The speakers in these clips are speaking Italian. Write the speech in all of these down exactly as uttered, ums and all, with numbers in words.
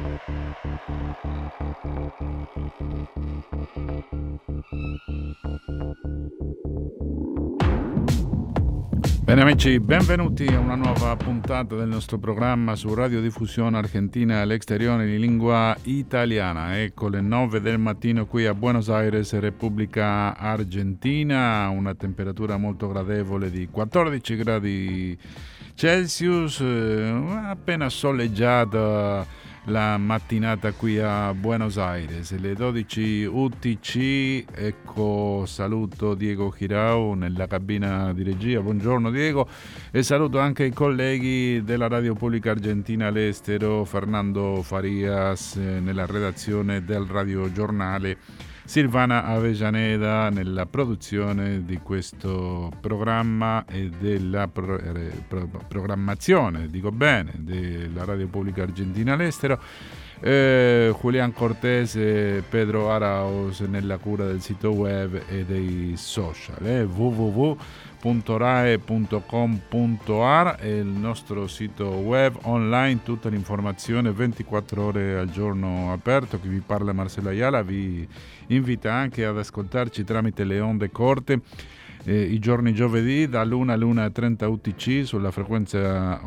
Bene amici, benvenuti a una nuova puntata del nostro programma su Radiodiffusione Argentina all'Exteriore in lingua italiana. Ecco le nove del mattino qui a Buenos Aires, Repubblica Argentina, una temperatura molto gradevole di quattordici gradi Celsius, appena soleggiata la mattinata qui a Buenos Aires, le dodici U T C. Ecco, saluto Diego Girau nella cabina di regia. Buongiorno Diego, e saluto anche i colleghi della Radio Pubblica Argentina all'estero, Fernando Farias eh, nella redazione del Radio Giornale, Silvana Avellaneda nella produzione di questo programma e della pro, eh, pro, programmazione, dico bene, della Radio Pubblica Argentina all'estero, eh, Julián Cortés e Pedro Arauz nella cura del sito web e dei social. eh, w w w punto rae punto com punto a r è il nostro sito web online, tutta l'informazione ventiquattro ore al giorno aperto. Chi vi parla Marcelo Ayala vi invita anche ad ascoltarci tramite le onde corte eh, i giorni giovedì dall'una all'una e trenta U T C sulla frequenza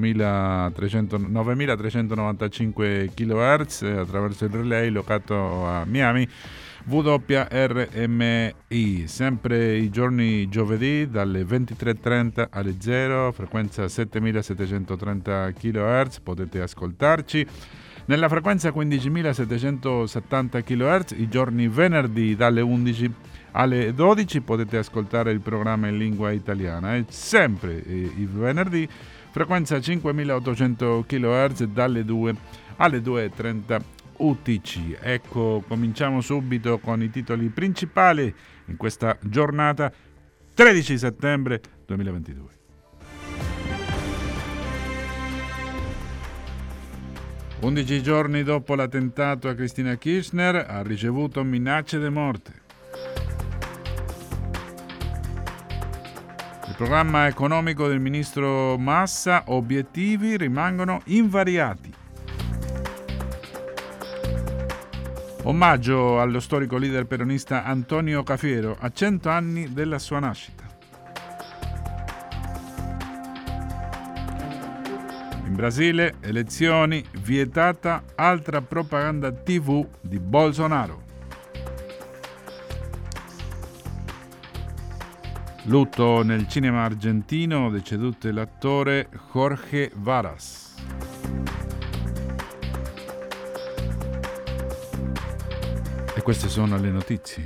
novemilatrecentonovantacinque kHz eh, attraverso il relay locato a Miami W R M I, sempre i giorni giovedì dalle ventitré e trenta alle zero, frequenza settemilasettecentotrenta kHz, potete ascoltarci. Nella frequenza quindicimilasettecentosettanta kHz i giorni venerdì dalle undici alle dodici potete ascoltare il programma in lingua italiana, e sempre eh, il venerdì frequenza cinquemilaottocento kHz dalle due alle due e trenta U T C. Ecco, cominciamo subito con i titoli principali in questa giornata tredici settembre duemilaventidue. undici giorni dopo l'attentato a Cristina Kirchner ha ricevuto minacce di morte. Il programma economico del ministro Massa, obiettivi rimangono invariati. Omaggio allo storico leader peronista Antonio Cafiero a cento anni della sua nascita. In Brasile, elezioni, vietata altra propaganda tivù di Bolsonaro. Lutto nel cinema argentino, deceduto l'attore Jorge Varas. E queste sono le notizie.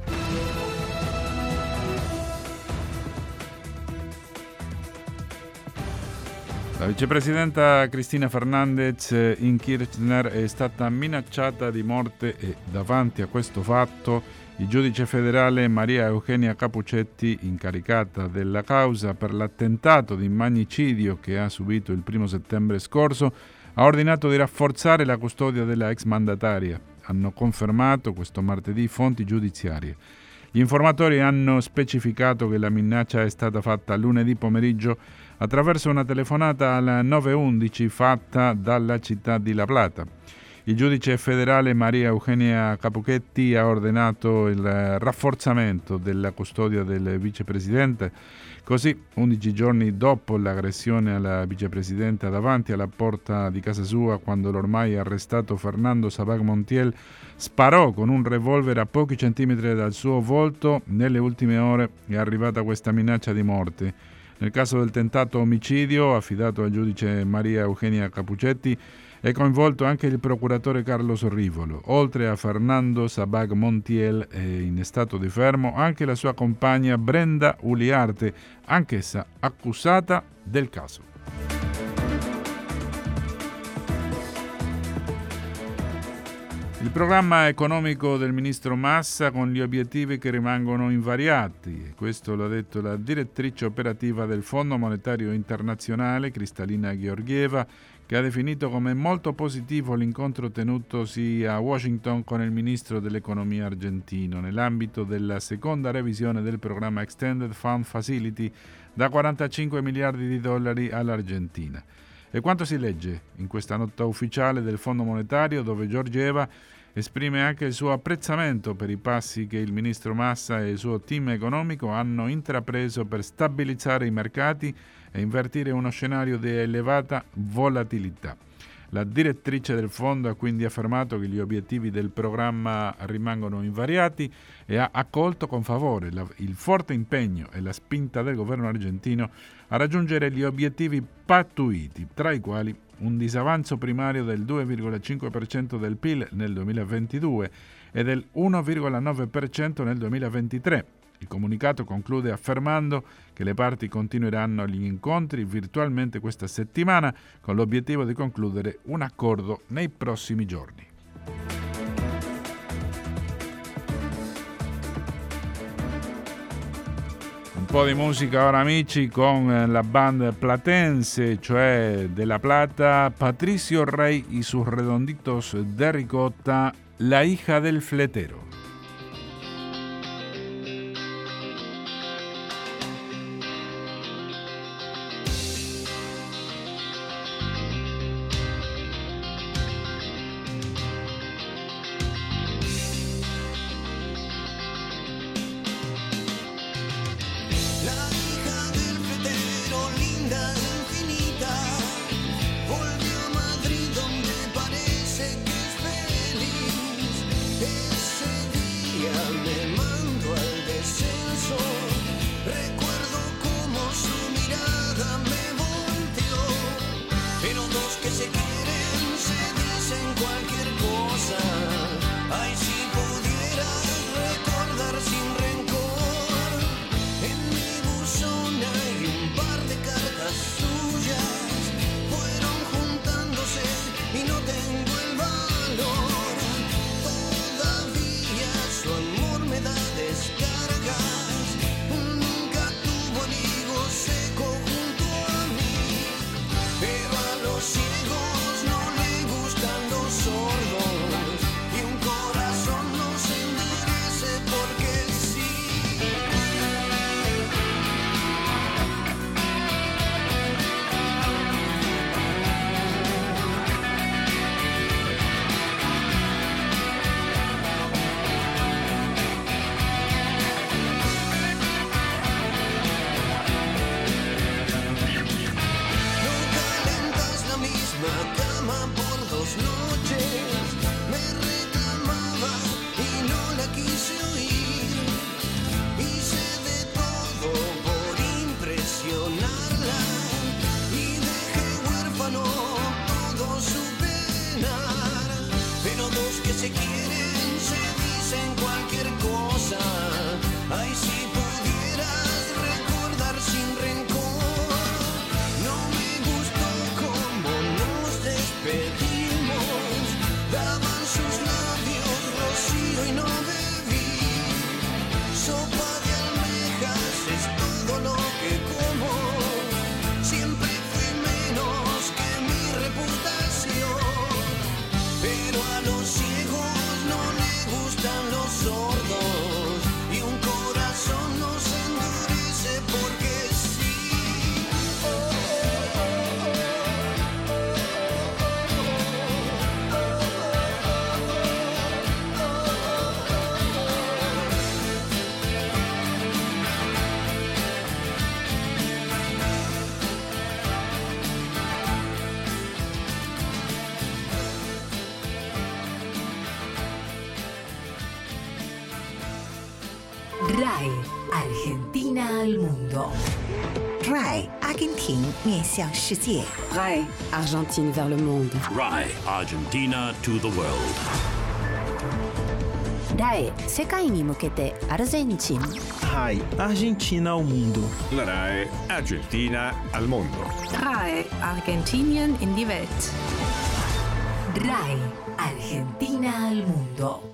La vicepresidenta Cristina Fernández in Kirchner è stata minacciata di morte e davanti a questo fatto il giudice federale Maria Eugenia Capuchetti, incaricata della causa per l'attentato di magnicidio che ha subito il primo settembre scorso, ha ordinato di rafforzare la custodia della ex mandataria. Hanno confermato questo martedì fonti giudiziarie. Gli informatori hanno specificato che la minaccia è stata fatta lunedì pomeriggio attraverso una telefonata alla nove undici fatta dalla città di La Plata. Il giudice federale Maria Eugenia Capuchetti ha ordinato il rafforzamento della custodia del vicepresidente. Così, undici giorni dopo l'aggressione alla vicepresidenta davanti alla porta di casa sua, quando l'ormai arrestato Fernando Sabag Montiel sparò con un revolver a pochi centimetri dal suo volto, nelle ultime ore è arrivata questa minaccia di morte. Nel caso del tentato omicidio, affidato al giudice Maria Eugenia Capuchetti, è coinvolto anche il procuratore Carlos Rivolo. Oltre a Fernando Sabag Montiel è in stato di fermo anche la sua compagna Brenda Uliarte, anch'essa accusata del caso. Il programma economico del ministro Massa con gli obiettivi che rimangono invariati. Questo l'ha detto la direttrice operativa del Fondo Monetario Internazionale, Kristalina Georgieva, che ha definito come molto positivo l'incontro tenutosi a Washington con il ministro dell'economia argentino nell'ambito della seconda revisione del programma Extended Fund Facility da quarantacinque miliardi di dollari all'Argentina. E quanto si legge in questa nota ufficiale del Fondo Monetario, dove Georgieva esprime anche il suo apprezzamento per i passi che il ministro Massa e il suo team economico hanno intrapreso per stabilizzare i mercati e invertire uno scenario di elevata volatilità. La direttrice del fondo ha quindi affermato che gli obiettivi del programma rimangono invariati e ha accolto con favore la, il forte impegno e la spinta del governo argentino a raggiungere gli obiettivi pattuiti, tra i quali un disavanzo primario del due virgola cinque per cento del P I L nel duemilaventidue e del uno virgola nove per cento nel duemilaventitré. Il comunicato conclude affermando che le parti continueranno gli incontri virtualmente questa settimana con l'obiettivo di concludere un accordo nei prossimi giorni. Un po' di musica ora, amici, con la band platense, cioè de La Plata, Patricio Rey y sus redonditos de ricota, La hija del fletero. RAI Argentina al mundo. RAI Argentina 面向世界. RAI Argentine vers le monde. RAI Argentina to the world. RAI 世界に向けてアルゼンチン. RAI Argentina ao mundo. La RAI Argentina al mundo. RAI Argentinien in die Welt. RAI Argentina al mundo.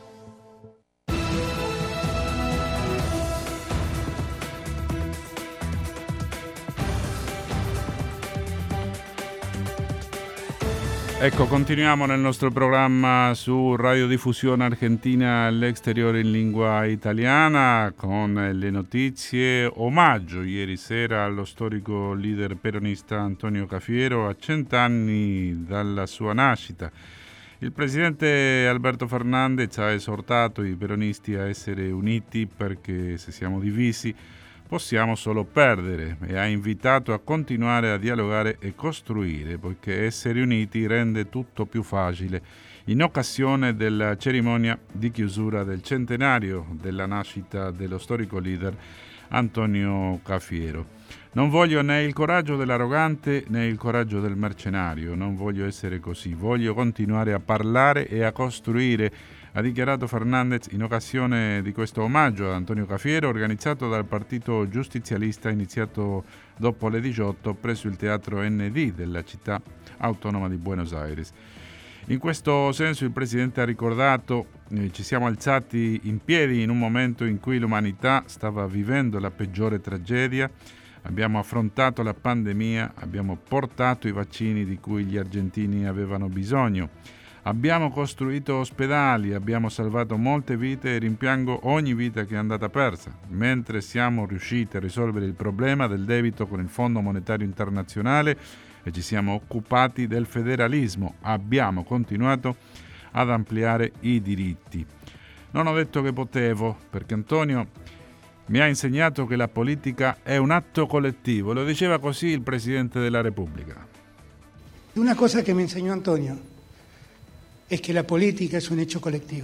Ecco, continuiamo nel nostro programma su Radiodiffusione Argentina all'Exteriore in lingua italiana con le notizie. Omaggio ieri sera allo storico leader peronista Antonio Cafiero a cent'anni dalla sua nascita. Il presidente Alberto Fernández ha esortato i peronisti a essere uniti perché se siamo divisi possiamo solo perdere e ha invitato a continuare a dialogare e costruire, poiché essere uniti rende tutto più facile in occasione della cerimonia di chiusura del centenario della nascita dello storico leader Antonio Cafiero. Non voglio né il coraggio dell'arrogante né il coraggio del mercenario, non voglio essere così, voglio continuare a parlare e a costruire, ha dichiarato Fernández in occasione di questo omaggio ad Antonio Cafiero organizzato dal Partito Giustizialista iniziato dopo le diciotto presso il Teatro N D della città autonoma di Buenos Aires. In questo senso il Presidente ha ricordato eh, ci siamo alzati in piedi in un momento in cui l'umanità stava vivendo la peggiore tragedia, abbiamo affrontato la pandemia, abbiamo portato i vaccini di cui gli argentini avevano bisogno. Abbiamo costruito ospedali, abbiamo salvato molte vite e rimpiango ogni vita che è andata persa, mentre siamo riusciti a risolvere il problema del debito con il Fondo Monetario Internazionale e ci siamo occupati del federalismo. Abbiamo continuato ad ampliare i diritti. Non ho detto che potevo, perché Antonio mi ha insegnato che la politica è un atto collettivo. Lo diceva così il Presidente della Repubblica. Una cosa che mi insegnó Antonio es que la política es un hecho colectivo.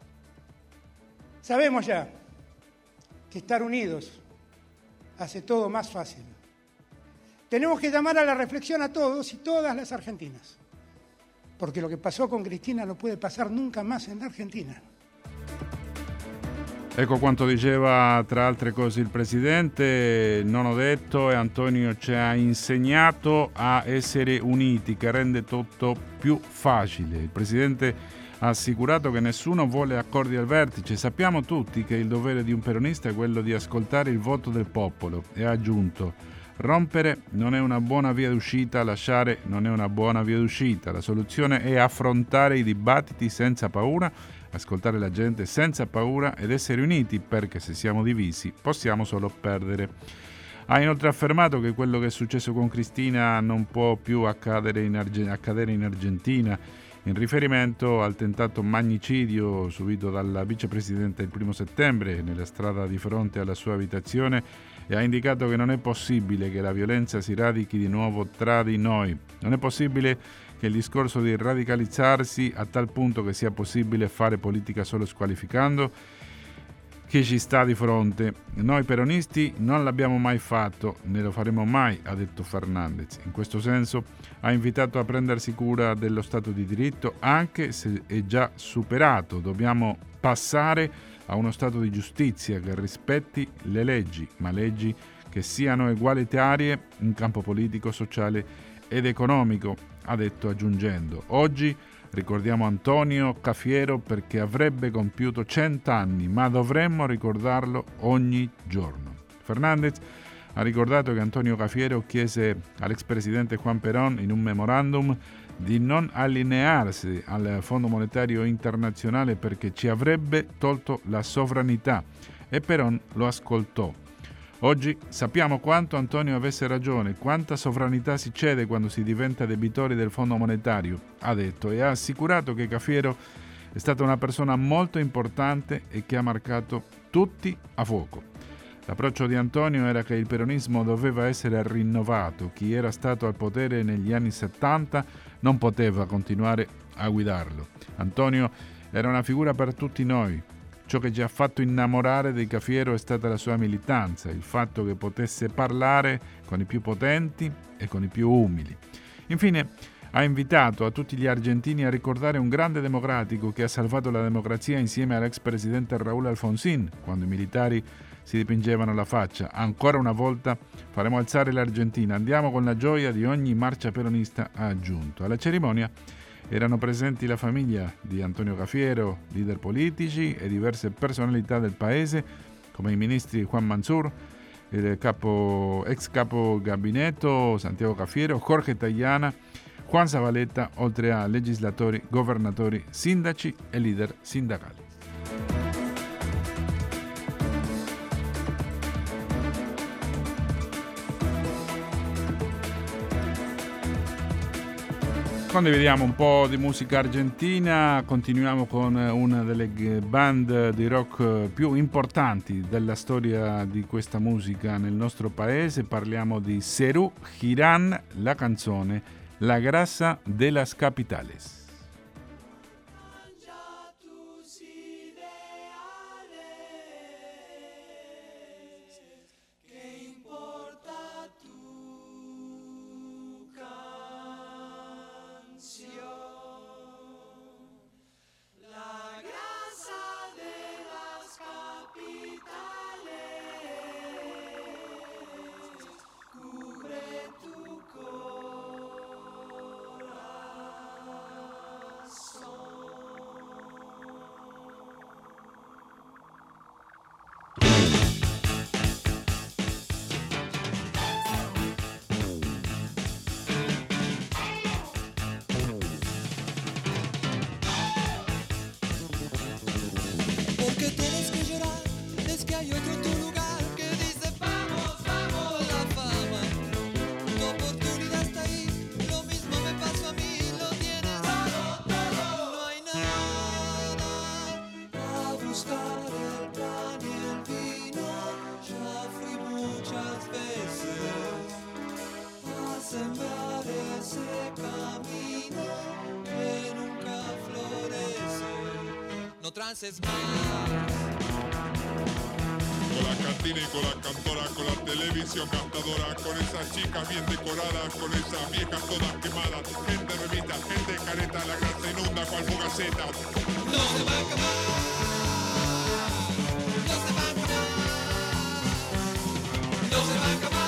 Sabemos ya que estar unidos hace todo más fácil. Tenemos que llamar a la reflexión a todos y todas las argentinas, porque lo que pasó con Cristina no puede pasar nunca más en la Argentina. Ecco quanto diceva tra altre cose il Presidente, non ho detto e Antonio ci ha insegnato a essere uniti, che rende tutto più facile. Il Presidente ha assicurato che nessuno vuole accordi al vertice, sappiamo tutti che il dovere di un peronista è quello di ascoltare il voto del popolo e ha aggiunto rompere non è una buona via d'uscita, lasciare non è una buona via d'uscita, la soluzione è affrontare i dibattiti senza paura, ascoltare la gente senza paura ed essere uniti perché se siamo divisi possiamo solo perdere. Ha inoltre affermato che quello che è successo con Cristina non può più accadere in, Arge- accadere in Argentina in riferimento al tentato magnicidio subito dalla vicepresidente il primo settembre nella strada di fronte alla sua abitazione e ha indicato che non è possibile che la violenza si radichi di nuovo tra di noi. Non è possibile che il discorso di radicalizzarsi a tal punto che sia possibile fare politica solo squalificando chi ci sta di fronte. Noi peronisti non l'abbiamo mai fatto, né lo faremo mai, ha detto Fernández. In questo senso ha invitato a prendersi cura dello Stato di diritto anche se è già superato. Dobbiamo passare a uno Stato di giustizia che rispetti le leggi, ma leggi che siano egualitarie in campo politico, sociale ed economico, ha detto aggiungendo. Oggi ricordiamo Antonio Cafiero perché avrebbe compiuto cent'anni, ma dovremmo ricordarlo ogni giorno. Fernández ha ricordato che Antonio Cafiero chiese all'ex presidente Juan Perón in un memorandum di non allinearsi al Fondo Monetario Internazionale perché ci avrebbe tolto la sovranità e Perón lo ascoltò. Oggi sappiamo quanto Antonio avesse ragione, quanta sovranità si cede quando si diventa debitori del Fondo Monetario, ha detto, e ha assicurato che Cafiero è stata una persona molto importante e che ha marcato tutti a fuoco. L'approccio di Antonio era che il peronismo doveva essere rinnovato, chi era stato al potere negli anni settanta non poteva continuare a guidarlo. Antonio era una figura per tutti noi. Ciò che ci ha fatto innamorare di Cafiero è stata la sua militanza, il fatto che potesse parlare con i più potenti e con i più umili. Infine, ha invitato a tutti gli argentini a ricordare un grande democratico che ha salvato la democrazia insieme all'ex presidente Raúl Alfonsín, quando i militari si dipingevano la faccia. Ancora una volta faremo alzare l'Argentina, andiamo con la gioia di ogni marcia peronista, ha aggiunto. Alla cerimonia erano presenti la famiglia di Antonio Cafiero, leader politici e diverse personalità del paese, come i ministri Juan Mansur, il capo, ex capo gabinetto Santiago Cafiero, Jorge Tayana, Juan Zavaleta, oltre a legislatori, governatori, sindaci e leader sindacali. Condividiamo un po' di musica argentina, continuiamo con una delle band di rock più importanti della storia di questa musica nel nostro paese. Parliamo di Serú Girán, la canzone La grasa de las capitales. Trances más. Con la cantina y con la cantora, con la televisión gastadora, con esas chicas bien decoradas, con esas viejas todas quemadas, gente remita, gente careta, la grasa inunda cual fugaceta. No se va a acabar, no se va a acabar, no se va a acabar.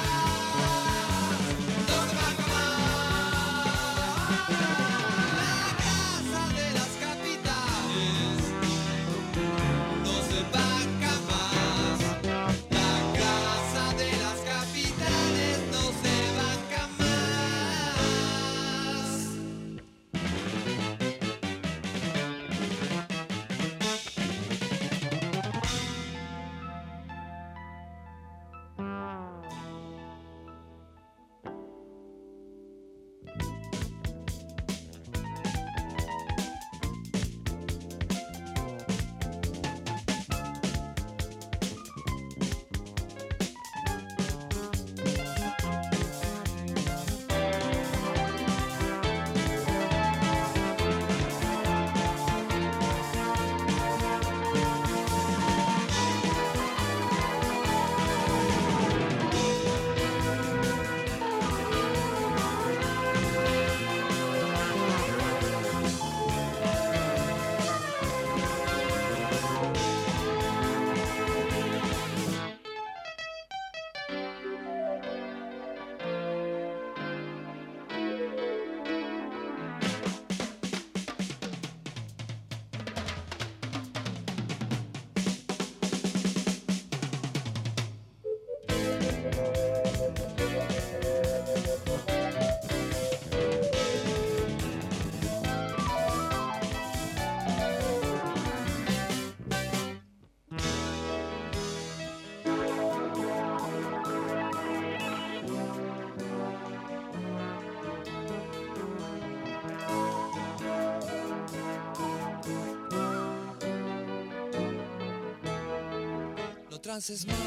Trances más.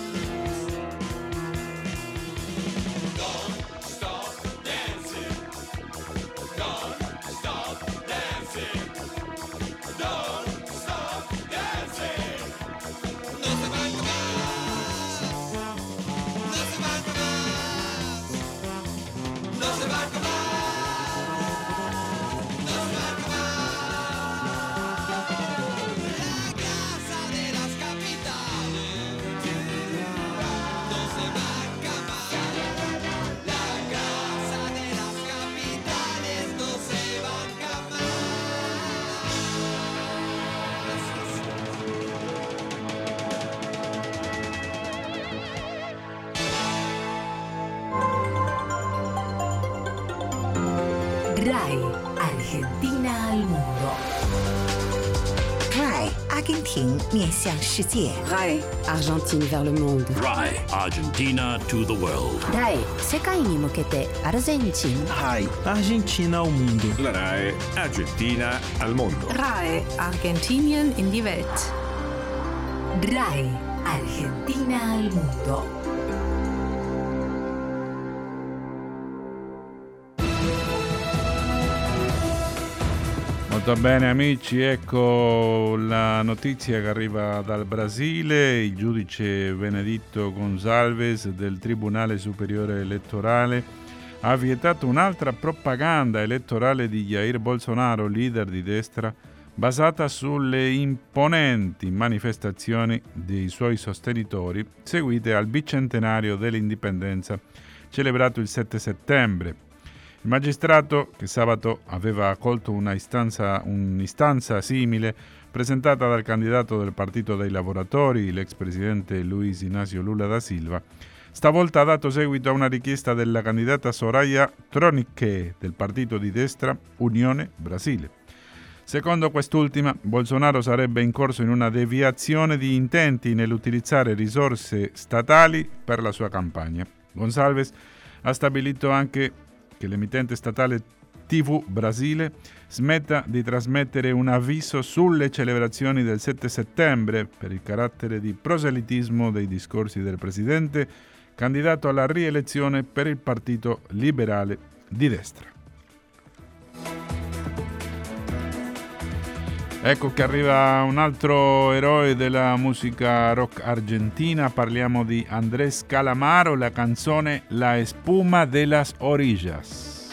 Don't stop dancing. Don't stop dancing. Don't stop dancing. No se va a acabar. No se va a acabar. No se va a acabar. No se RAI, Argentina al mundo. RAI, 阿根廷面向世界。 RAI, Argentine vers le monde. R A I, Argentina to the world. RAI, 世界に向けてアルゼンチン。 R A I, Argentina ao mundo. La R A I Argentina al mondo. R A I, Argentinien in die Welt. RAI, Argentina al mundo. Molto bene amici, ecco la notizia che arriva dal Brasile. Il giudice Benedito Gonçalves del Tribunale Superiore Elettorale ha vietato un'altra propaganda elettorale di Jair Bolsonaro, leader di destra, basata sulle imponenti manifestazioni dei suoi sostenitori seguite al bicentenario dell'indipendenza celebrato il sette settembre. Il magistrato, che sabato aveva accolto una istanza, un'istanza simile presentata dal candidato del Partito dei Lavoratori, l'ex presidente Luis Inácio Lula da Silva, stavolta ha dato seguito a una richiesta della candidata Soraya Troniche del partito di destra Unione Brasile. Secondo quest'ultima, Bolsonaro sarebbe incorso in una deviazione di intenti nell'utilizzare risorse statali per la sua campagna. Gonçalves ha stabilito anche che l'emittente statale T V Brasile smetta di trasmettere un avviso sulle celebrazioni del sette settembre per il carattere di proselitismo dei discorsi del presidente candidato alla rielezione per il Partito Liberale di destra. Ecco che arriva un altro eroe della musica rock argentina, parliamo di Andrés Calamaro, la canzone La espuma de las orillas.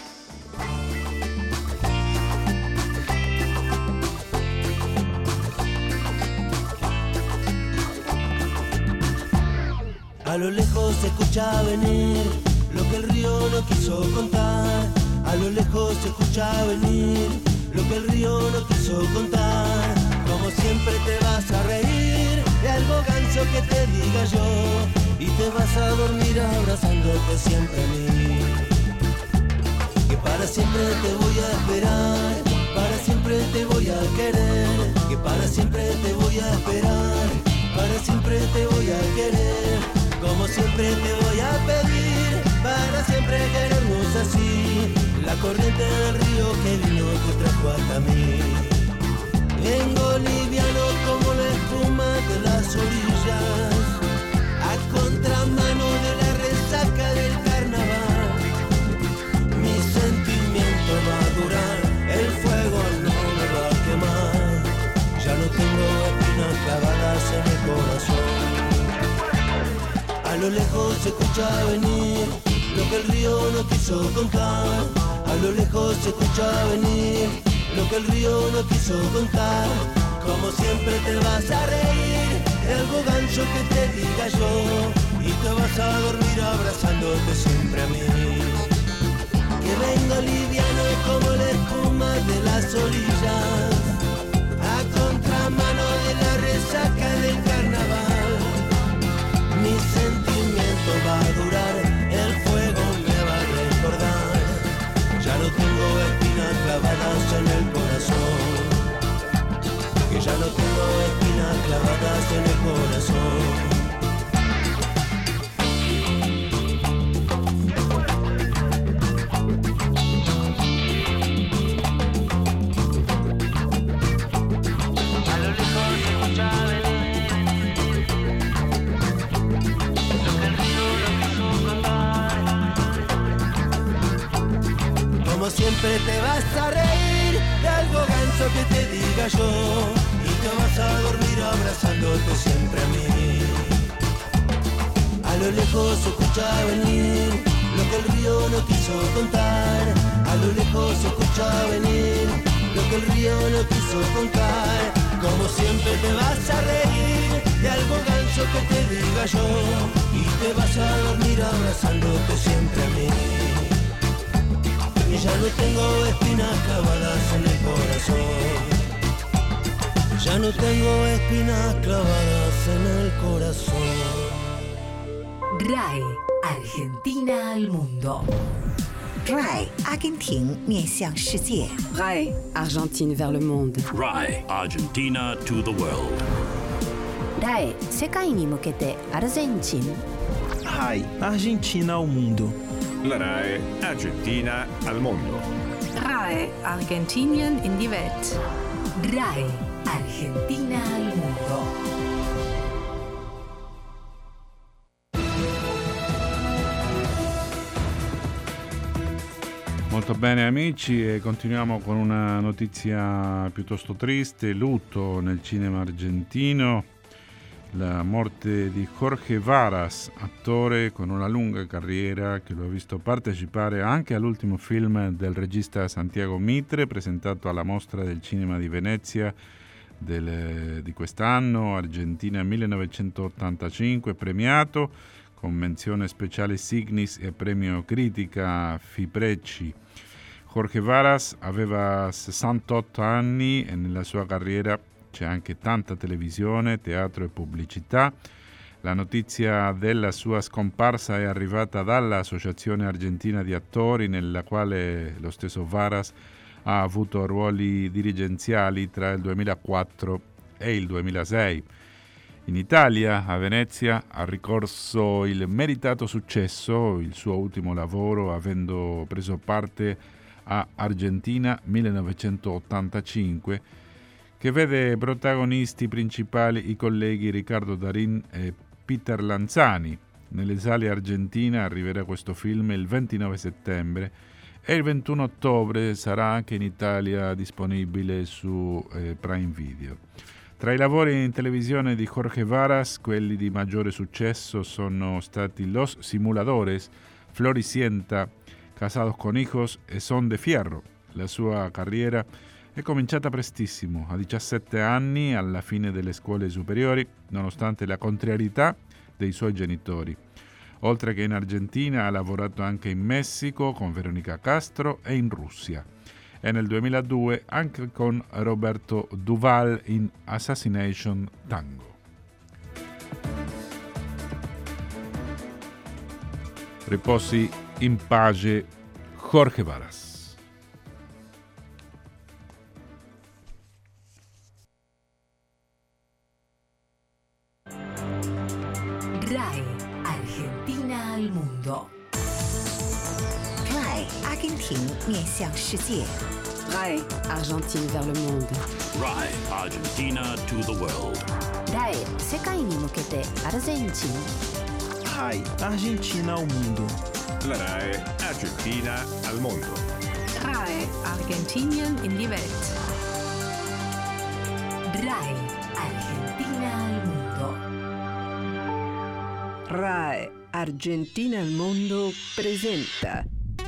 A lo lejos se escucha venir lo que el río no quiso contar. A lo lejos se escucha venir lo que el río no quiso contar. Como siempre te vas a reír de algo ganso que te diga yo, y te vas a dormir abrazándote siempre a mí. Que para siempre te voy a esperar, para siempre te voy a querer. Que para siempre te voy a esperar, para siempre te voy a querer. Como siempre te voy a pedir, para siempre querernos así. La corriente del río que vino te trajo hasta mí. Vengo liviano como la espuma de las orillas, a contramano de la resaca del carnaval. Mi sentimiento va a durar, el fuego no me va a quemar. Ya no tengo espinas clavadas en el corazón. A lo lejos se escucha venir lo que el río no quiso contar. A lo lejos se escucha venir lo que el río no quiso contar. Como siempre te vas a reír de algo gancho que te diga yo, y te vas a dormir abrazándote siempre a mí. Que vengo liviano como la espuma de las orillas, a contramano de la resaca del carnaval. Mi sentimiento va a durar, el fuego me va a recordar. Ya no tengo espinas clavadas en el corazón, que ya no tengo espinas clavadas en el corazón. Siempre te vas a reír de algo ganso que te diga yo, y te vas a dormir abrazándote siempre a mí. A lo lejos se escucha venir lo que el río no quiso contar. A lo lejos se escucha venir lo que el río no quiso contar. Como siempre te vas a reír de algo ganso que te diga yo, y te vas a dormir abrazándote siempre a mí. Y ya no tengo espinas clavadas en el corazón. Ya no tengo espinas clavadas en el corazón. RAI, Argentina al mundo. R A I 阿根廷面向世界 R A I Argentine vers le monde. R A I Argentina to the world. R A I 世界に向けてアルゼンチン R A I Argentina ao mundo. La R A E Argentina al mondo. R A I Argentinien in die Welt. R A I Argentina al mundo. Molto bene amici, e continuiamo con una notizia piuttosto triste: lutto nel cinema argentino, la morte di Jorge Varas, attore con una lunga carriera che lo ha visto partecipare anche all'ultimo film del regista Santiago Mitre, presentato alla Mostra del Cinema di Venezia del, di quest'anno, Argentina millenovecentottantacinque, premiato con menzione speciale Signis e premio critica Fipresci. Jorge Varas aveva sessantotto anni e nella sua carriera c'è anche tanta televisione, teatro e pubblicità. La notizia della sua scomparsa è arrivata dall'Associazione Argentina di Attori, nella quale lo stesso Varas ha avuto ruoli dirigenziali tra il duemilaquattro e il duemilasei. In Italia, a Venezia, ha ricorso il meritato successo, il suo ultimo lavoro, avendo preso parte a Argentina millenovecentottantacinque, che vede protagonisti principali i colleghi Riccardo Darín e Peter Lanzani. Nelle sale argentine arriverà questo film il ventinove settembre e il ventuno ottobre sarà anche in Italia disponibile su eh, Prime Video. Tra i lavori in televisione di Jorge Varas, quelli di maggiore successo sono stati Los Simuladores, Floricienta, Casados con Hijos e Son de Fierro. La sua carriera è cominciata prestissimo, a diciassette anni, alla fine delle scuole superiori, nonostante la contrarietà dei suoi genitori. Oltre che in Argentina, ha lavorato anche in Messico con Veronica Castro e in Russia. E nel duemiladue anche con Roberto Duval in Assassination Tango. Riposi in pace Jorge Varas. R A I Argentina al mundo. R A I 阿根廷面向世界 R A I Argentine vers le monde. R A I Argentina to the world. R A I 世界に向けてアルゼンチン R A I Argentina ao mundo. La R A E Argentina al mondo. R A I Argentinien in die Welt. R A I Argentina al mundo. R A I Argentina al mondo presenta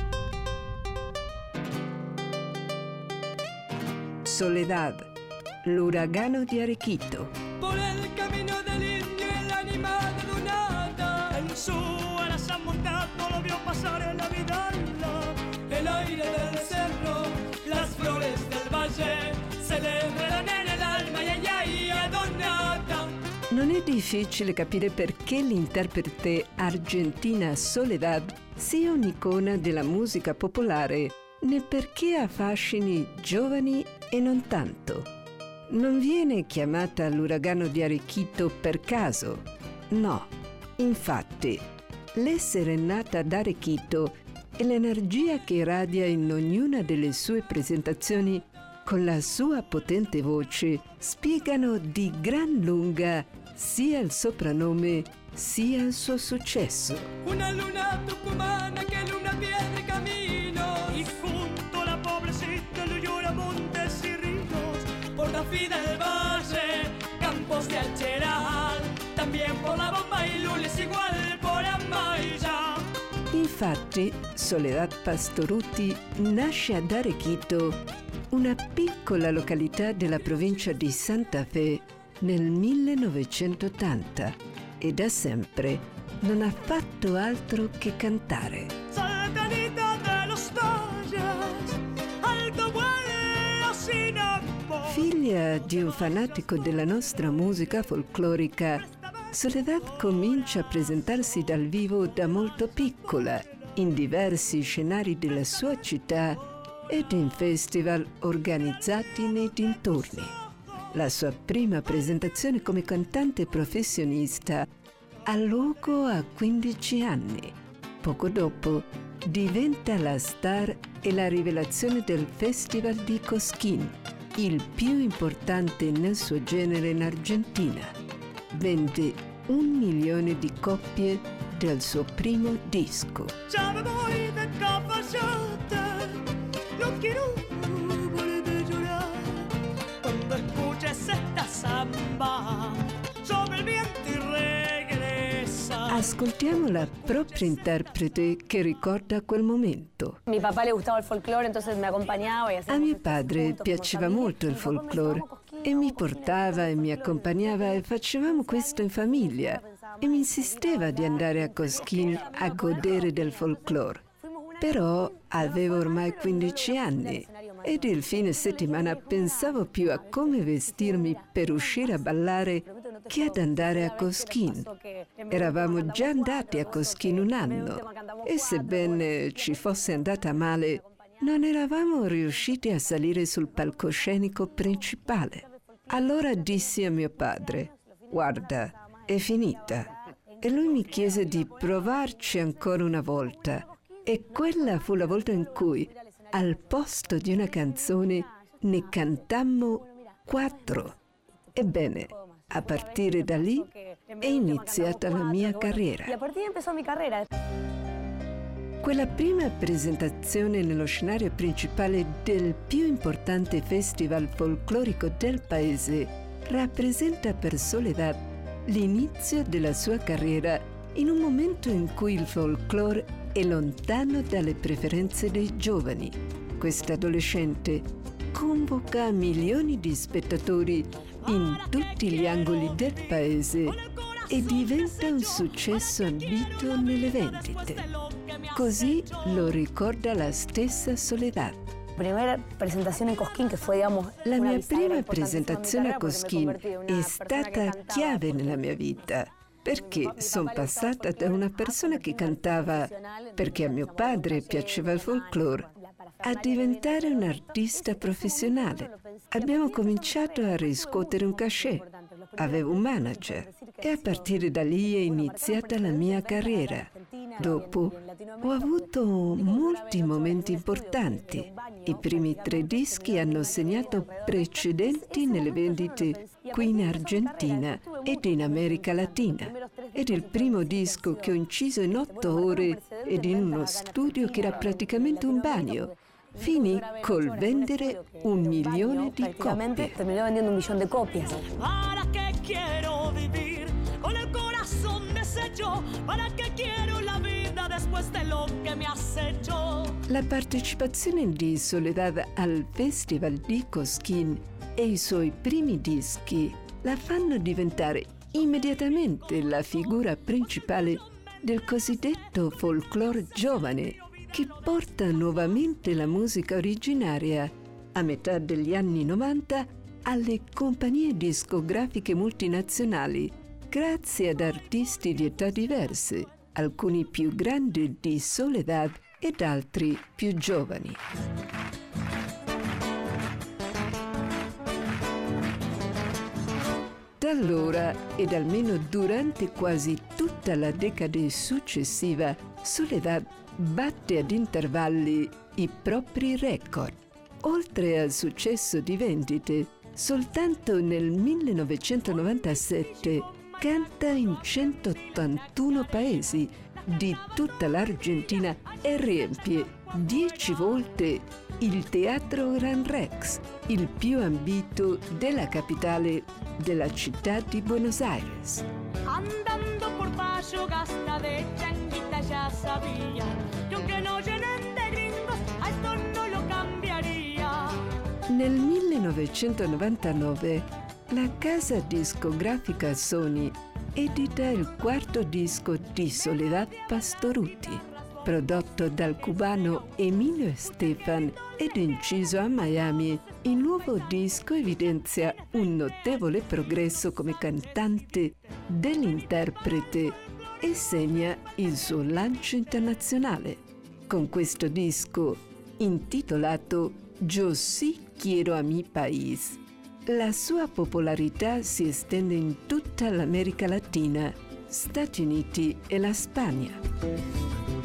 Soledad, l'uragano di Arequito. Por el camino del indio el animal de Dunata, en su ala se ha montado, lo vio pasar en la vidala. El aire del cerro, las flores del valle, se le enredan en el alma y ay ay a Donata. Non è difficile capire perché l'interprete argentina Soledad sia un'icona della musica popolare, né perché affascini giovani e non tanto. Non viene chiamata l'uragano di Arequito per caso. No, infatti, l'essere nata ad Arequito e l'energia che irradia in ognuna delle sue presentazioni con la sua potente voce spiegano di gran lunga sia il soprannome sia il suo successo. Una luna tucumana que luna pierde camino y junto a la pobrecita lo llora montes y ríos por la fida del valle, campos de Acheral, también por la bomba y lules igual por Amaya. Infatti, Soledad Pastorutti nasce ad Arequito, una piccola località della provincia di Santa Fe, nel millenovecentottanta, e da sempre non ha fatto altro che cantare. Saltanita de los valles, alto vuelo sin amor. Figlia di un fanatico della nostra musica folclorica, Soledad comincia a presentarsi dal vivo da molto piccola in diversi scenari della sua città ed in festival organizzati nei dintorni. La sua prima presentazione come cantante professionista ha luogo a quindici anni. Poco dopo diventa la star e la rivelazione del Festival di Cosquín, il più importante nel suo genere in Argentina. Vende un milione di copie del suo primo disco. Ya me voy de caballete, no quiero volver a llorar. Cuando escuches esta samba, sobre il viento y regresa. Ascoltiamo la propria interprete che ricorda quel momento. Mi papà le gustava il folklore, entonces me acompañaba y A mio padre piaceva molto il folklore e mi portava e mi accompagnava e facevamo questo in famiglia e mi insisteva di andare a Cosquín a godere del folklore. Però avevo ormai quindici anni ed il fine settimana pensavo più a come vestirmi per uscire a ballare che ad andare a Cosquín. Eravamo già andati a Cosquín un anno e sebbene ci fosse andata male, non eravamo riusciti a salire sul palcoscenico principale. Allora dissi a mio padre: guarda, è finita. E lui mi chiese di provarci ancora una volta. E quella fu la volta in cui, al posto di una canzone, ne cantammo quattro. Ebbene, a partire da lì è iniziata la mia carriera. Y a partir de ahí empezó mi carrera. Quella prima presentazione nello scenario principale del più importante festival folclorico del paese rappresenta per Soledad l'inizio della sua carriera in un momento in cui il folklore è lontano dalle preferenze dei giovani. Questa adolescente convoca milioni di spettatori in tutti gli angoli del paese e diventa un successo ambito nelle vendite. Così lo ricorda la stessa Soledad. Primera presentazione in Cosquín che fu, digamos, La mia prima presentazione a Cosquín è stata chiave nella mia vita, perché sono passata da una persona che cantava perché a mio padre piaceva il folklore a diventare un artista professionale. Abbiamo cominciato a riscuotere un cachet. Avevo un manager e a partire da lì è iniziata la mia carriera. Dopo ho avuto molti momenti importanti. I primi tre dischi hanno segnato precedenti nelle vendite qui in Argentina ed in America Latina. Ed il primo disco che ho inciso in otto ore ed in uno studio che era praticamente un bagno. Finì col vendere un milione di copie. Terminó vendiendo un millón de copias. ¿Para qué quiero vivir con el corazón deshecho? ¿Para qué quiero la vida después de lo que me has hecho? La partecipazione di Soledad al Festival di Cosquín e i suoi primi dischi la fanno diventare immediatamente la figura principale del cosiddetto folklore giovane, che porta nuovamente la musica originaria, a metà degli anni novanta, alle compagnie discografiche multinazionali, grazie ad artisti di età diverse, alcuni più grandi di Soledad ed altri più giovani. Da allora, ed almeno durante quasi tutta la decade successiva, Soledad batte ad intervalli i propri record. Oltre al successo di vendite, soltanto nel millenovecentonovantasette canta in centottantuno paesi di tutta l'Argentina e riempie dieci volte il Teatro Gran Rex, il più ambito della capitale della città di Buenos Aires. Andando por Payo Gasta de changuita ya sabía que aunque no llenen de gringos, a esto no lo cambiaría. Nel millenovecentonovantanove la casa discografica Sony edita il quarto disco di Soledad Pastorutti, prodotto dal cubano Emilio Estefan ed inciso a Miami. Il nuovo disco evidenzia un notevole progresso come cantante dell'interprete e segna il suo lancio internazionale. con questo disco intitolato Yo sí quiero a mi país. La sua popolarità si estende in tutta l'America Latina, Stati Uniti e la Spagna.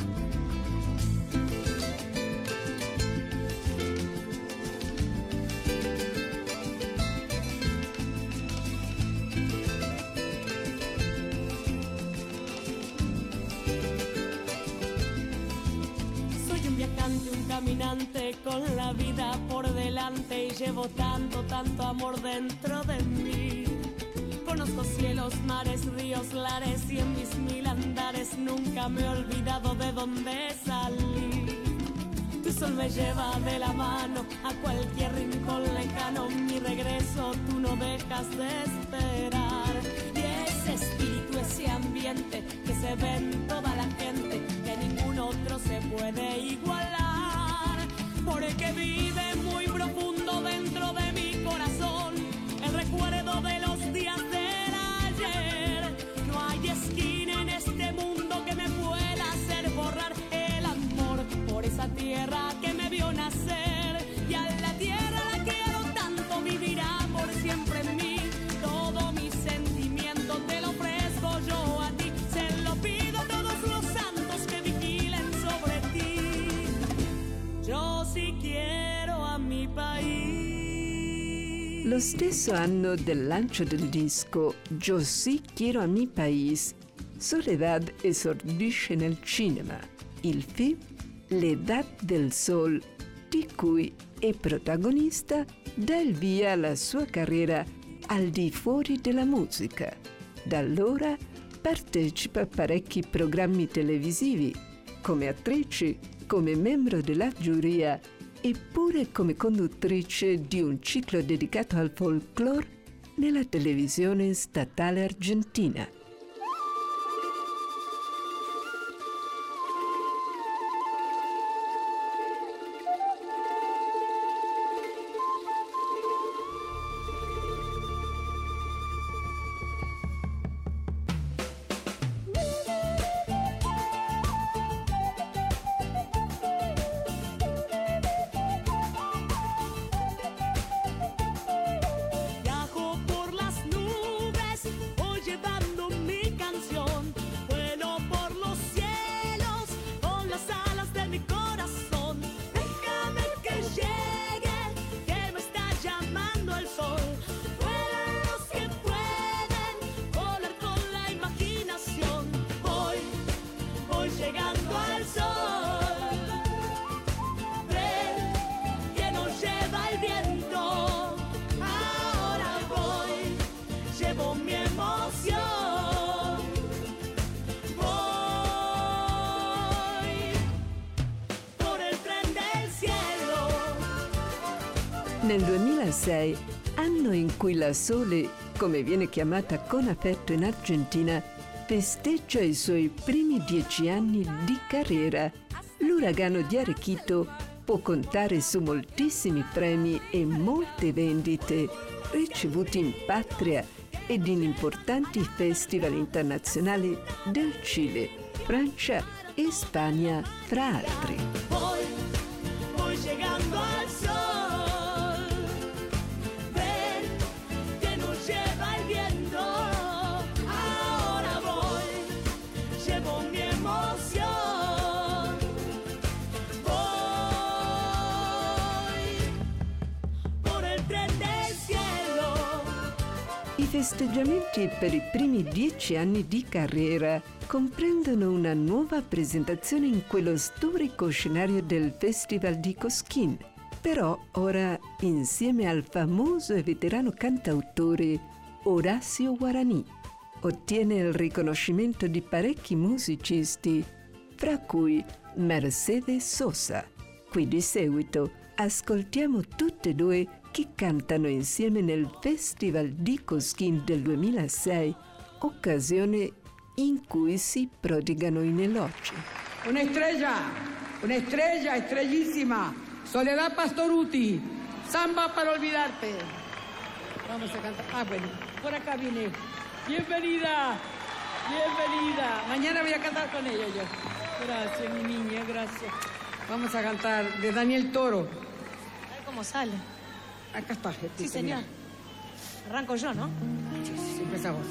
Con la vida por delante y llevo tanto, tanto amor dentro de mí. Conozco cielos, mares, ríos, lares y en mis mil andares nunca me he olvidado de dónde salí. Tu sol me lleva de la mano a cualquier rincón lejano. Mi regreso tú no dejas de esperar. Y ese espíritu, ese ambiente que se ve en toda la gente, que ningún otro se puede igualar. Porque vive muy profundo dentro de mi corazón el recuerdo de los días del ayer. No hay esquina en este mundo que me pueda hacer borrar el amor por esa tierra que me vio nacer. Y a la tierra la quiero tanto, vivirá por siempre en mí. Todo mi sentimiento te lo ofrezco yo a ti. Se lo pido a todos los santos que vigilen sobre ti. Yo sì quiero a mi país. Lo stesso anno del lancio del disco Yo sí quiero a mi país, Soledad esordisce nel cinema, il film L'Edad del Sol, di cui è protagonista, dà il via alla sua carriera al di fuori della musica. Da allora partecipa a parecchi programmi televisivi, come attrice, come membro della giuria e pure come conduttrice di un ciclo dedicato al folklore nella televisione statale argentina. Nel duemilasei, anno in cui la Sole, come viene chiamata con affetto in Argentina, festeggia i suoi primi dieci anni di carriera, l'uragano di Arequito può contare su moltissimi premi e molte vendite ricevuti in patria ed in importanti festival internazionali del Cile, Francia e Spagna, fra altri. Voy, voy llegando al sol. I festeggiamenti per i primi dieci anni di carriera comprendono una nuova presentazione in quello storico scenario del Festival di Cosquín, però ora insieme al famoso e veterano cantautore Horacio Guaraní. Ottiene il riconoscimento di parecchi musicisti, fra cui Mercedes Sosa. Qui di seguito ascoltiamo tutte e due che cantano insieme nel Festival di Cosquín del duemilasei, occasione in cui si prodigano in elogi. Una estrella, una estrella, estrellísima, Soledad Pastorutti, Samba para olvidarte. Vamos a cantar. Ah, bueno, por acá vine. Bienvenida, bienvenida. Mañana voy a cantar con ella yo. Gracias, mi niña, gracias. Vamos a cantar de Daniel Toro. A ver cómo sale. Acá está. Este, Sí, señor. Arranco yo, ¿no? Sí, sí, empezamos.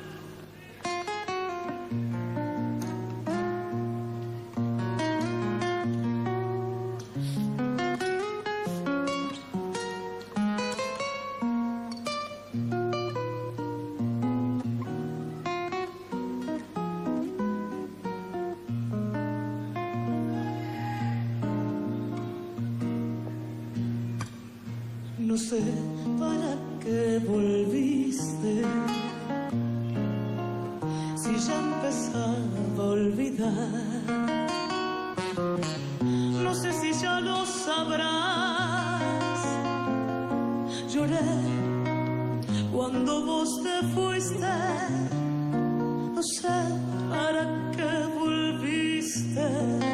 No sé para qué volviste, si ya empezaba a olvidar. No sé si ya lo sabrás. Lloré cuando vos te fuiste. No sé para qué volviste.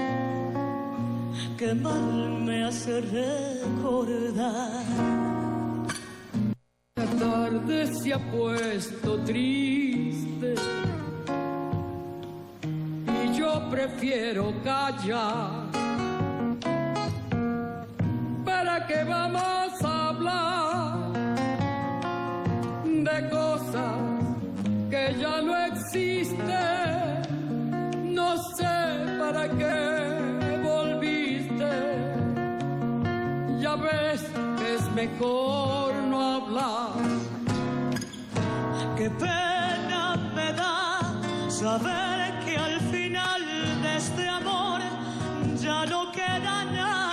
Qué mal me hace recordar. La tarde se ha puesto triste y yo prefiero callar. ¿Para qué vamos a hablar de cosas que ya no existen? No sé para qué volviste. Ya ves que es mejor no hablar. Qué pena me da saber que al final de este amor ya no queda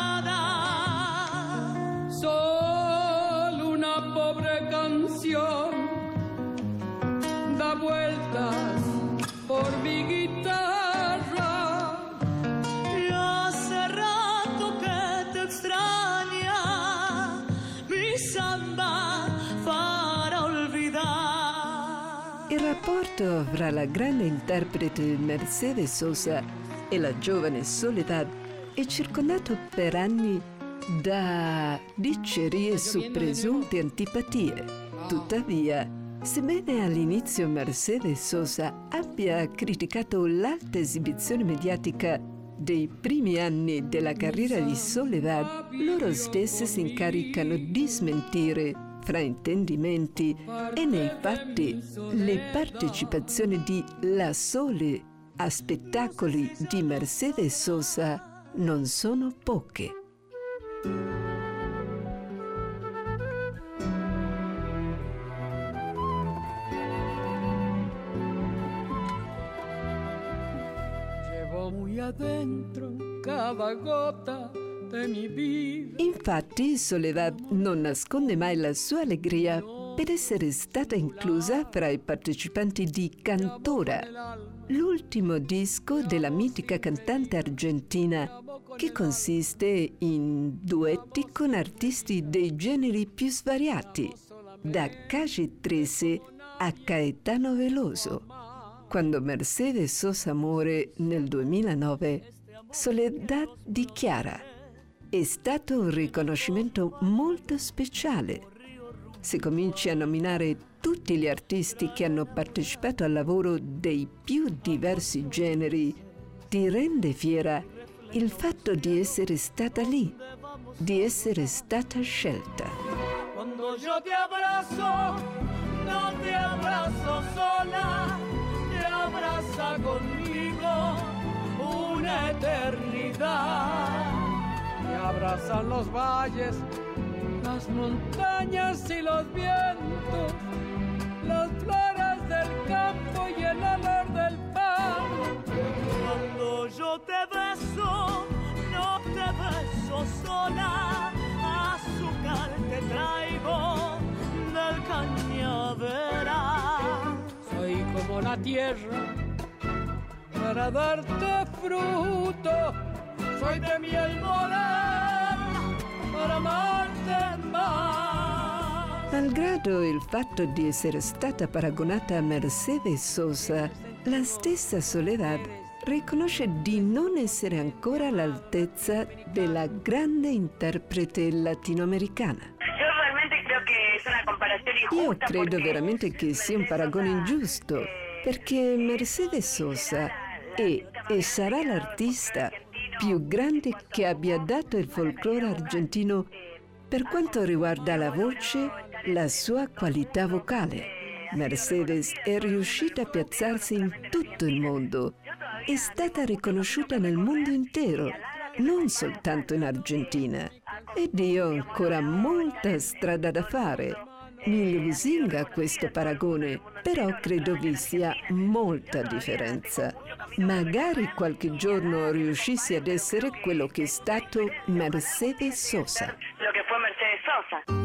nada. Solo una pobre canción da vueltas por mi guitarra. Y hace rato que te extraña mi samba para olvidar. Il rapporto fra la grande interprete Mercedes Sosa e la giovane Soledad è circondato per anni da dicerie su presunte antipatie. Tuttavia, sebbene all'inizio Mercedes Sosa abbia criticato l'alta esibizione mediatica dei primi anni della carriera di Soledad, loro stesse si incaricano di smentire fraintendimenti e nei fatti le partecipazioni di La Sole a spettacoli di Mercedes Sosa non sono poche. Llevo muy adentro cada gota de mi vida. Infatti, Soledad non nasconde mai la sua allegria per essere stata inclusa fra i partecipanti di Cantora, l'ultimo disco della mitica cantante argentina, che consiste in duetti con artisti dei generi più svariati, da Calle tredici a Caetano Veloso. Quando Mercedes Sosa muore nel duemilanove, Soledad dichiara: è stato un riconoscimento molto speciale. Se cominci a nominare tutti gli artisti che hanno partecipato al lavoro dei più diversi generi, ti rende fiera il fatto di essere stata lì, di essere stata scelta. Cuando yo te abrazo, no te abrazo sola, te abraza conmigo una eternidad. Me abrazan los valles, las montañas y los vientos, las flores del campo y el olor del pan. Cuando yo te beso, no te beso sola, azúcar te traigo del cañaveral. Soy como la tierra para darte fruto. Soy de miel morena per amarte más. Malgrado il fatto di essere stata paragonata a Mercedes Sosa, la stessa Soledad riconosce di non essere ancora all'altezza della grande interprete latinoamericana. Io credo veramente che sia un paragone ingiusto, perché Mercedes Sosa è e sarà l'artista più grande che abbia dato il folklore argentino per quanto riguarda la voce, la sua qualità vocale. Mercedes è riuscita a piazzarsi in tutto il mondo. È stata riconosciuta nel mondo intero, non soltanto in Argentina. Ed io ho ancora molta strada da fare. Mi lusinga questo paragone, però credo vi sia molta differenza. Magari qualche giorno riuscissi ad essere quello che è stato Mercedes Sosa. Lo che fu Mercedes Sosa.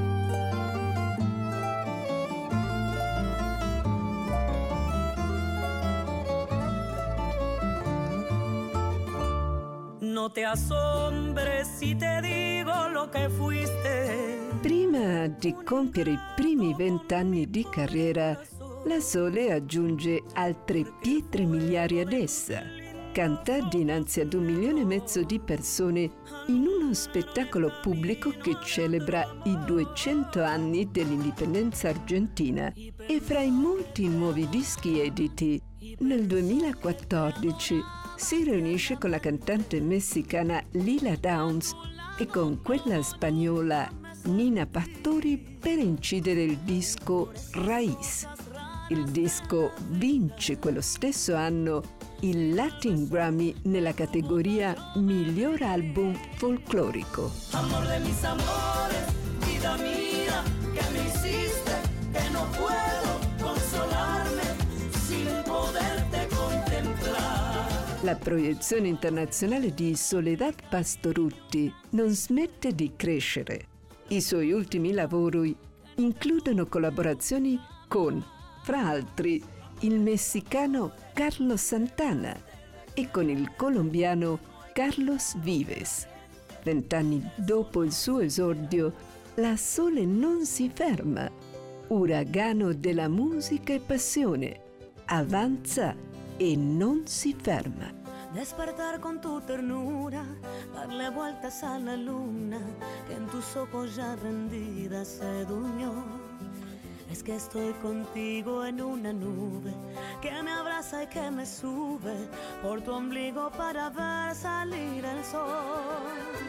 No te asombres si te digo lo que fuiste. Prima di compiere i primi vent'anni di carriera, la Sole aggiunge altre pietre miliari ad essa. Canta dinanzi ad un milione e mezzo di persone in uno spettacolo pubblico che celebra i duecento anni dell'indipendenza argentina e fra i molti nuovi dischi editi, nel duemilaquattordici si riunisce con la cantante messicana Lila Downs e con quella spagnola Nina Pastori per incidere il disco Raíz. Il disco vince quello stesso anno il Latin Grammy nella categoria Miglior Album Folclorico. Amor de mis amores, vida mía, que me hiciste, que no puedo consolarme sin poderte contemplar. La proiezione internazionale di Soledad Pastorutti non smette di crescere. I suoi ultimi lavori includono collaborazioni con, fra altri, il messicano Carlos Santana e con il colombiano Carlos Vives. Vent'anni dopo il suo esordio, la Sole non si ferma. Uragano della musica e passione. Avanza e non si ferma. Despertar con tu ternura, darle vueltas a la luna, que en tus ojos ya rendida se durmió. Es que estoy contigo en una nube, que me abraza y que me sube, por tu ombligo para ver salir el sol.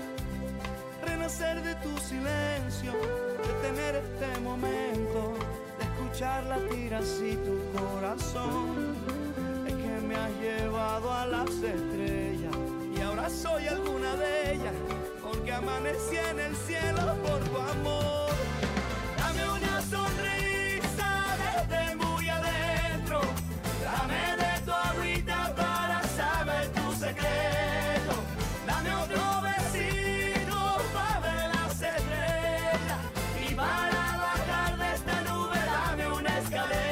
Renacer de tu silencio, de tener este momento, de escuchar latir así tu corazón. Me has llevado a las estrellas y ahora soy alguna de ellas, porque amanecí en el cielo por tu amor. Dame una sonrisa desde muy adentro, dame de tu agüita para saber tu secreto, dame otro besito para ver las estrellas y para bajar de esta nube dame una escalera.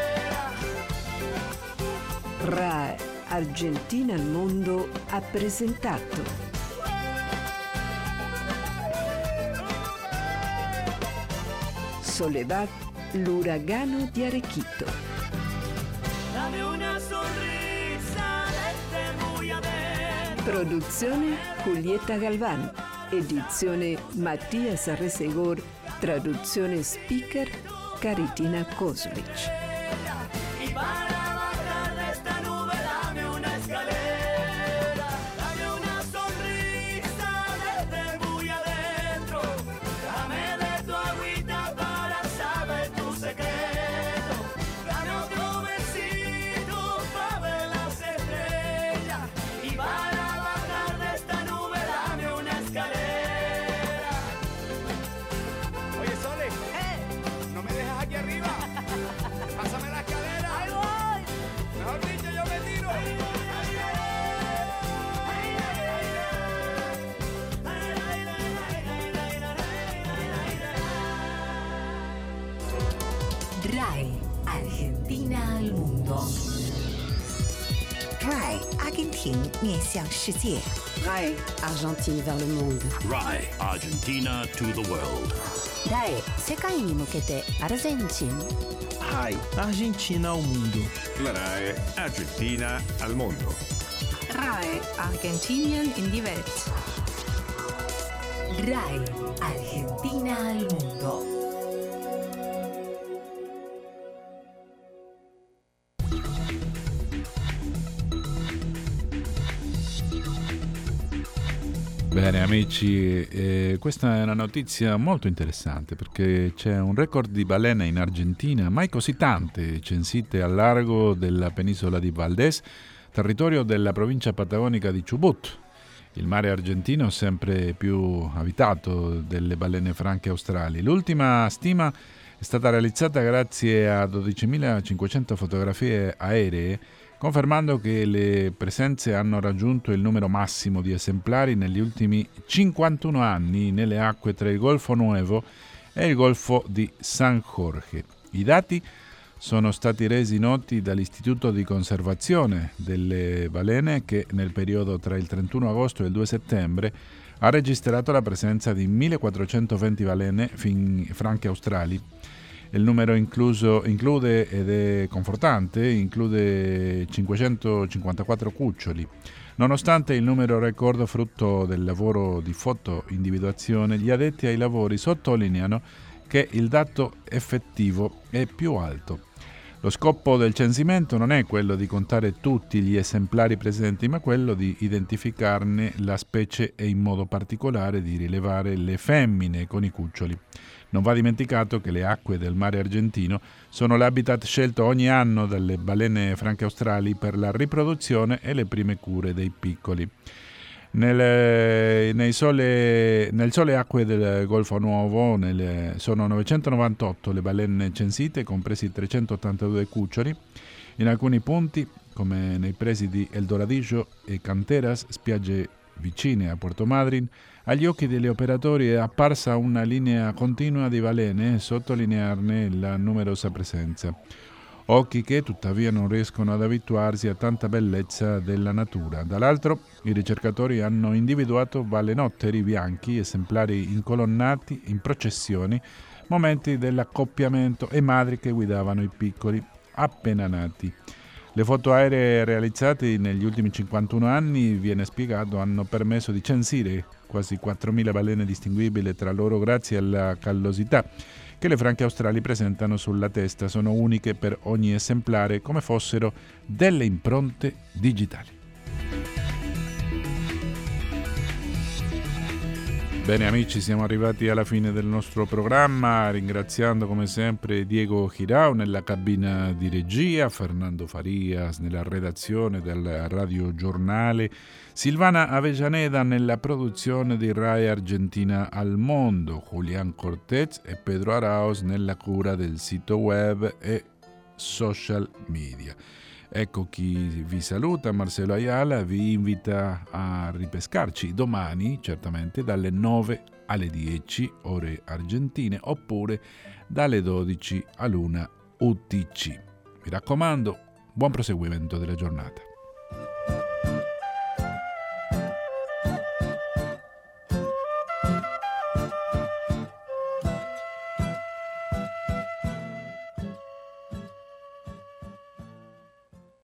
R A E Argentina al mondo ha presentato Soledad, l'uragano di Arequito. Dame una sonrisa desde muy adentro. Produzione Julieta Galván. Edizione Mattias Arresegor. Traduzione speaker Caritina Kozlic. R A E Argentina al mundo. R A E Argentina 面向世界。 R A E Argentine vers le monde. R A E Argentina to the world. R A E 世界に向けてアルゼンチン。 R A E Argentina ao mundo. La R A E Argentina al mondo. R A E Argentinien in die Welt. R A E Argentina al mundo. Bene amici, eh, questa è una notizia molto interessante perché c'è un record di balene in Argentina, mai così tante censite al largo della penisola di Valdés, territorio della provincia patagonica di Chubut. Il mare argentino è sempre più abitato delle balene franche australi. L'ultima stima è stata realizzata grazie a dodicimilacinquecento fotografie aeree, confermando che le presenze hanno raggiunto il numero massimo di esemplari negli ultimi cinquantuno anni nelle acque tra il Golfo Nuevo e il Golfo di San Jorge. I dati sono stati resi noti dall'Istituto di Conservazione delle Balene che nel periodo tra il trentuno agosto e il due settembre ha registrato la presenza di millequattrocentoventi balene fin- franche australi. Il numero incluso, include, ed è confortante, include cinquecentocinquantaquattro cuccioli. Nonostante il numero record frutto del lavoro di foto-individuazione, gli addetti ai lavori sottolineano che il dato effettivo è più alto. Lo scopo del censimento non è quello di contare tutti gli esemplari presenti, ma quello di identificarne la specie e in modo particolare di rilevare le femmine con i cuccioli. Non va dimenticato che le acque del mare argentino sono l'habitat scelto ogni anno dalle balene franche australi per la riproduzione e le prime cure dei piccoli. Nelle, nei sole, nel sole acque del Golfo Nuovo nelle, sono novecentonovantotto le balene censite, compresi trecentottantadue cuccioli. In alcuni punti, come nei pressi di El Doradillo e Canteras, spiagge vicine a Puerto Madryn, agli occhi degli operatori è apparsa una linea continua di balene e sottolinearne la numerosa presenza. Occhi che tuttavia non riescono ad abituarsi a tanta bellezza della natura. Dall'altro, i ricercatori hanno individuato balenotteri bianchi, esemplari incolonnati in processioni, momenti dell'accoppiamento e madri che guidavano i piccoli appena nati. Le foto aeree realizzate negli ultimi cinquantuno anni, viene spiegato, hanno permesso di censire quasi quattromila balene distinguibili tra loro grazie alla callosità che le franche australi presentano sulla testa. Sono uniche per ogni esemplare, come fossero delle impronte digitali. Bene amici, siamo arrivati alla fine del nostro programma, ringraziando come sempre Diego Girao nella cabina di regia, Fernando Farias nella redazione del Radio Giornale, Silvana Avellaneda nella produzione di Rai Argentina al Mondo, Julián Cortez e Pedro Arauz nella cura del sito web e social media. Ecco chi vi saluta, Marcelo Ayala, vi invita a ripescarci domani, certamente dalle nove alle dieci ore argentine, oppure dalle dodici all'una U T C. Mi raccomando, buon proseguimento della giornata.